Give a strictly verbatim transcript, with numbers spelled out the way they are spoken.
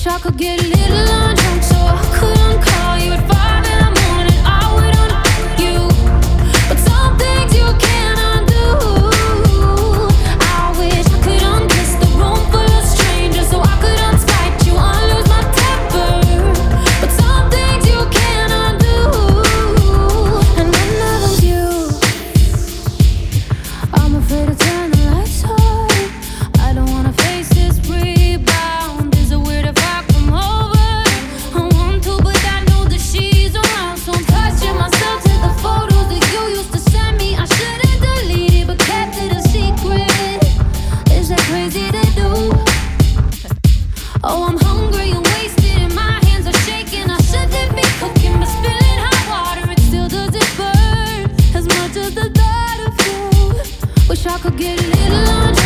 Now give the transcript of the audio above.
I could get a little undrunk so I couldn't call you at five in the morning. I would undo you, but some things you can't undo. I wish I could unkiss the room full of strangers so I could unspite you, unlose my temper. But some things you can't undo, and none of them's you. I'm afraid to turn the lights on. I don't wanna face this rebound. Is it weird if I come over? I want to, but I know that she's around. So I'm touching myself to the photos that you used to send me. I should've deleted, but kept it a secret. Is that crazy to do? Oh, I'm hungry and wasted, and my hands are shaking. I shouldn't be cooking, but spilling hot water, it still doesn't burn as much as the thought of you. Wish I could get a little lunch.